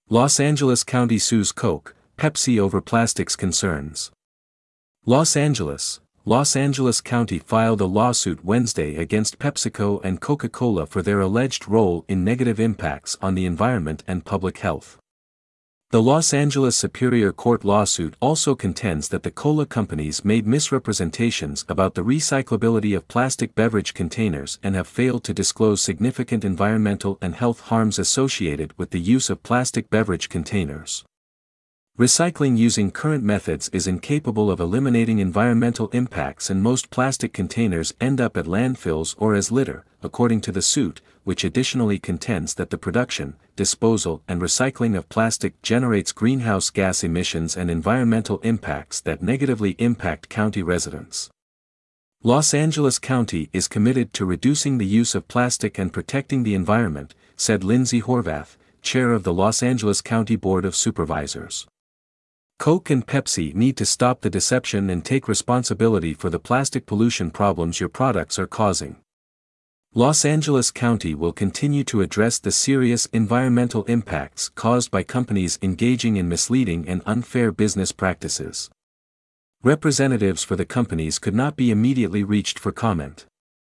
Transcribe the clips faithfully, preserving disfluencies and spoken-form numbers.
Los Angeles County sues Coke, Pepsi over plastics concerns. Los Angeles, Los Angeles County filed a lawsuit Wednesday against PepsiCo and Coca-Cola for their alleged role in negative impacts on the environment and public health. The Los Angeles Superior Court lawsuit also contends that the cola companies made misrepresentations about the recyclability of plastic beverage containers and have failed to disclose significant environmental and health harms associated with the use of plastic beverage containers. Recycling using current methods is incapable of eliminating environmental impacts, and most plastic containers end up at landfills or as litter, according to the suit, which additionally contends that the production, disposal and recycling of plastic generates greenhouse gas emissions and environmental impacts that negatively impact county residents. Los Angeles County is committed to reducing the use of plastic and protecting the environment, said Lindsay Horvath, chair of the Los Angeles County Board of Supervisors. Coke and Pepsi need to stop the deception and take responsibility for the plastic pollution problems your products are causing. Los Angeles County will continue to address the serious environmental impacts caused by companies engaging in misleading and unfair business practices. Representatives for the companies could not be immediately reached for comment.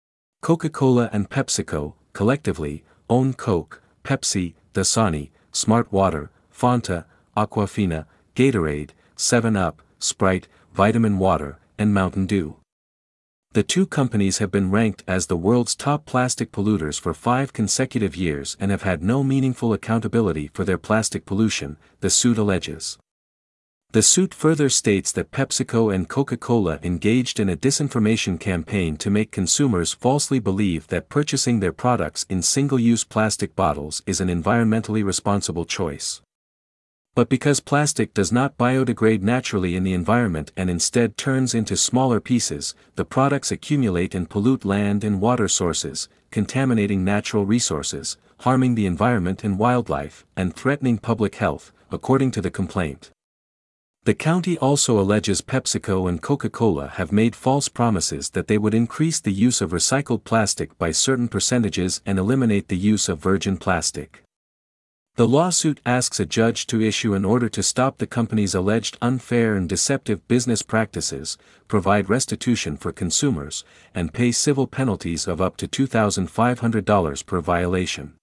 Coca-Cola and PepsiCo, collectively, own Coke, Pepsi, Dasani, Smart Water, Fanta, Aquafina, Gatorade, seven up, Sprite, Vitamin Water, and Mountain Dew. The two companies have been ranked as the world's top plastic polluters for five consecutive years and have had no meaningful accountability for their plastic pollution, the suit alleges. The suit further states that PepsiCo and Coca-Cola engaged in a disinformation campaign to make consumers falsely believe that purchasing their products in single-use plastic bottles is an environmentally responsible choice. But because plastic does not biodegrade naturally in the environment and instead turns into smaller pieces, the products accumulate and pollute land and water sources, contaminating natural resources, harming the environment and wildlife, and threatening public health, according to the complaint. The county also alleges PepsiCo and Coca-Cola have made false promises that they would increase the use of recycled plastic by certain percentages and eliminate the use of virgin plastic. The lawsuit asks a judge to issue an order to stop the company's alleged unfair and deceptive business practices, provide restitution for consumers, and pay civil penalties of up to two thousand five hundred dollars per violation.